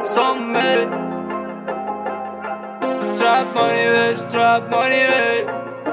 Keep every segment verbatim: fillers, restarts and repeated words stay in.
Zombie Trap money bitch, trap money bitch.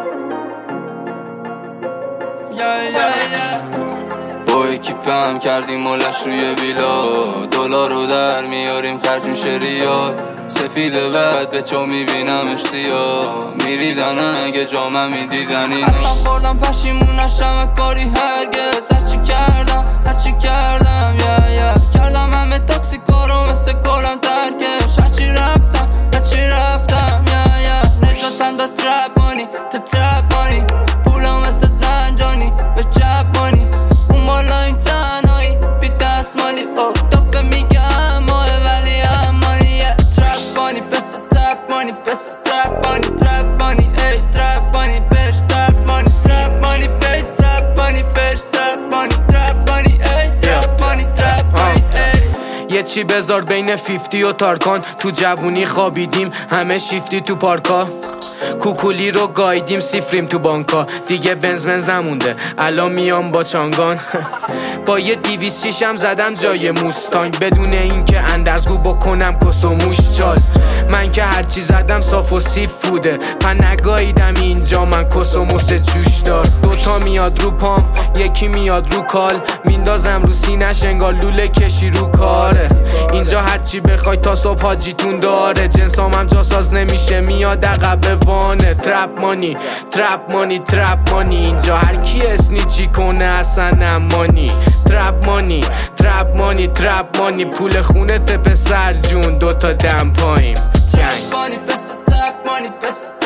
Yeah, yeah, yeah. با اکیپ هم کردیم ملش روی ویلا، دلار رو در میاریم خرج میشه ریال. سفید بد به چو میبینم اشتیا، میریدن اگه جامم میدیدن این اصلا خوردم پشیمون نشم کاری هرگز. هرچی کردم هرچی کردم یا یا کردم همه تاکسی کارو مثل گلم ترکش. هرچی رفتم هرچی رفتم یا یا نجاتم دا ترپ مانی تا ترپ مانی. پولم مثل زنجانی به چپ مانی. اون بالا این تنهایی بی دست مالی. او دفعه میگم ماه ولی هم مانی. ترپ مانی پس ترپ مانی پس ترپ مانی. ترپ مانی ای ترپ مانی بش ترپ مانی. ترپ مانی فیس ترپ مانی بش ترپ مانی. ترپ مانی ای ترپ مانی ترپ مانی ای. یه چی بذار بین فیفتی و تارکان، تو جوونی خوابیدیم همه شیفتی تو پارکا. کوکولی رو گایدیم سیفریم تو بانکا. دیگه بنز بنز نمونده الان میام با چانگان. با یه دیویس شیشم زدم جای موستانگ، بدون اینکه اندرزگو بکنم کس و موش چال. من که هرچی زدم صاف و سیف بوده، پن نگاییدم اینجا من کس و موس جوش دار. دوتا میاد رو پام یکی میاد رو کال، میندازم رو سینش انگار لوله کشی رو کاره. اینجا هرچی بخوای تا صبح حاجیتون داره، جنسام هم جاساز نمیشه میاد عقب وانه. ترپ مانی ترپ مانی ترپ مانی، اینجا هر کی اسنیچی کنه اصلا امانی. ترپ مانی ترپ مانی ترپ مانی، پول خونه ته پسر جون دوتا دم پاییم. ترپ مانی پس ترپ مانی پس